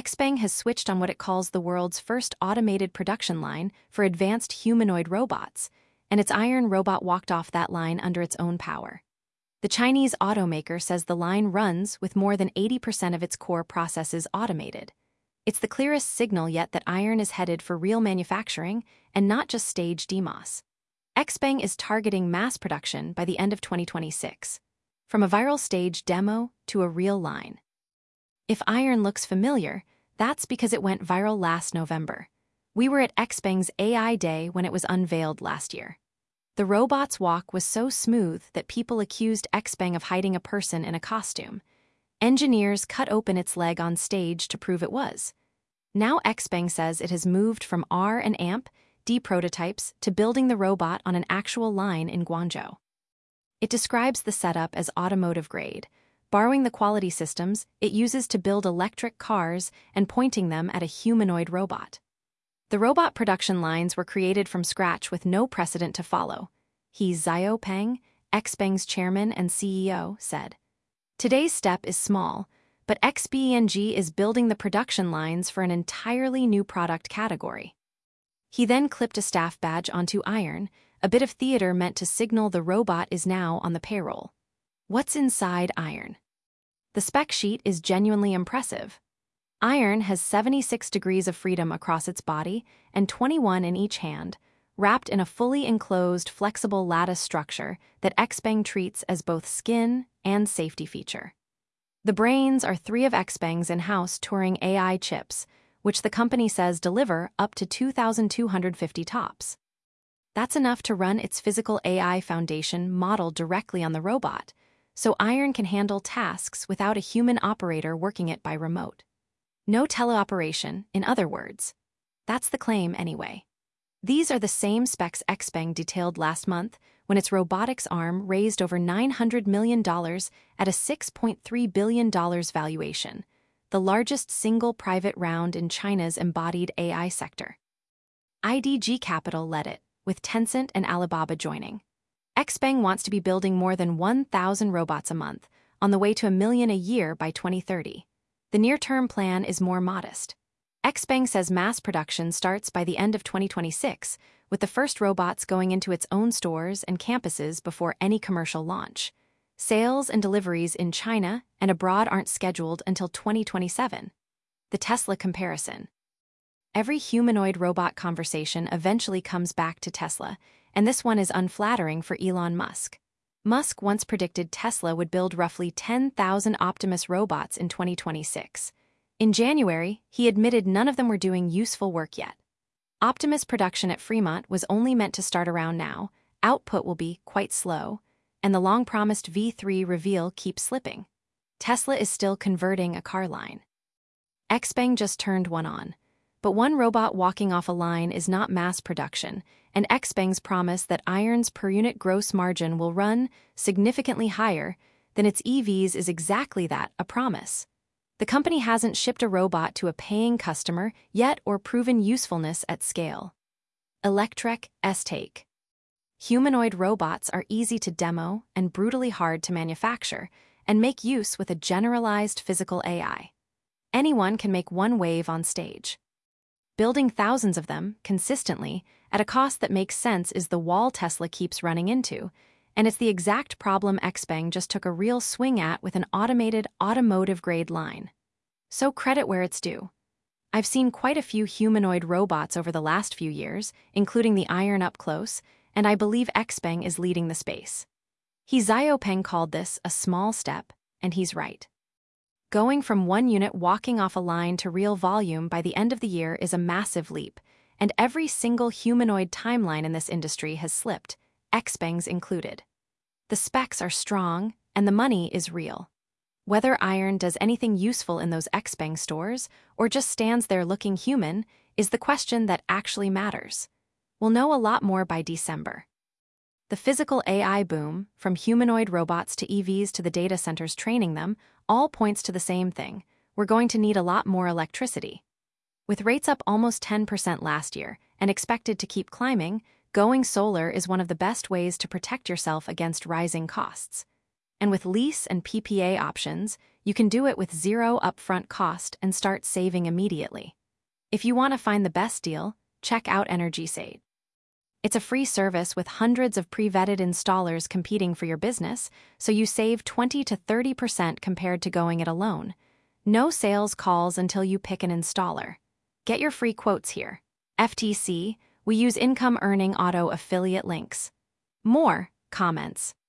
XPeng has switched on what it calls the world's first automated production line for advanced humanoid robots, and its iron robot walked off that line under its own power. The Chinese automaker says the line runs with more than 80% of its core processes automated. It's the clearest signal yet that iron is headed for real manufacturing and not just stage demos. XPeng is targeting mass production by the end of 2026, from a viral stage demo to a real line. If iron looks familiar, that's because it went viral last November. We were at XPeng's AI Day when it was unveiled last year. The robot's walk was so smooth that people accused XPeng of hiding a person in a costume. Engineers cut open its leg on stage to prove it was. Now XPeng says it has moved from R and AMP-D prototypes to building the robot on an actual line in Guangzhou. It describes the setup as automotive grade, borrowing the quality systems it uses to build electric cars and pointing them at a humanoid robot. The robot production lines were created from scratch with no precedent to follow, Xiaopeng, XPeng's chairman and CEO, said. Today's step is small, but XPeng is building the production lines for an entirely new product category. He then clipped a staff badge onto iron, a bit of theater meant to signal the robot is now on the payroll. What's inside iron? The spec sheet is genuinely impressive. Iron has 76 degrees of freedom across its body and 21 in each hand, wrapped in a fully enclosed, flexible lattice structure that XPeng treats as both skin and safety feature. The brains are 3 of XPeng's in-house Turing AI chips, which the company says deliver up to 2,250 TOPS. That's enough to run its physical AI foundation modeled directly on the robot, so iron can handle tasks without a human operator working it by remote. No teleoperation, in other words. That's the claim anyway. These are the same specs XPeng detailed last month when its robotics arm raised over $900 million at a $6.3 billion valuation, the largest single private round in China's embodied AI sector. IDG Capital led it, with Tencent and Alibaba joining. XPeng wants to be building more than 1,000 robots a month, on the way to 1 million a year by 2030. The near-term plan is more modest. XPeng says mass production starts by the end of 2026, with the first robots going into its own stores and campuses before any commercial launch. Sales and deliveries in China and abroad aren't scheduled until 2027. The Tesla comparison. Every humanoid robot conversation eventually comes back to Tesla, and this one is unflattering for Elon Musk. Musk once predicted Tesla would build roughly 10,000 Optimus robots in 2026. In January, he admitted none of them were doing useful work yet. Optimus production at Fremont was only meant to start around now, output will be quite slow, and the long-promised V3 reveal keeps slipping. Tesla is still converting a car line. XPeng just turned one on. But one robot walking off a line is not mass production, and XPeng's promise that iron's per-unit gross margin will run significantly higher than its EVs is exactly that, a promise. The company hasn't shipped a robot to a paying customer yet or proven usefulness at scale. Electrek S-Take. Humanoid robots are easy to demo and brutally hard to manufacture, and make use with a generalized physical AI. Anyone can make one wave on stage. Building thousands of them, consistently, at a cost that makes sense is the wall Tesla keeps running into, and it's the exact problem XPeng just took a real swing at with an automated automotive-grade line. So credit where it's due. I've seen quite a few humanoid robots over the last few years, including the iron up close, and I believe XPeng is leading the space. Xiaopeng called this a small step, and he's right. Going from one unit walking off a line to real volume by the end of the year is a massive leap, and every single humanoid timeline in this industry has slipped, XPeng's included. The specs are strong, and the money is real. Whether iron does anything useful in those XPeng stores, or just stands there looking human, is the question that actually matters. We'll know a lot more by December. The physical AI boom, from humanoid robots to EVs to the data centers training them, all points to the same thing. We're going to need a lot more electricity. With rates up almost 10% last year and expected to keep climbing, going solar is one of the best ways to protect yourself against rising costs. And with lease and PPA options, You can do it with zero upfront cost and start saving immediately. If you want to find the best deal, check out EnergySate. It's a free service with hundreds of pre-vetted installers competing for your business, so you save 20 to 30% compared to going it alone. No sales calls until you pick an installer. Get your free quotes here. FTC, we use income earning auto affiliate links. More comments.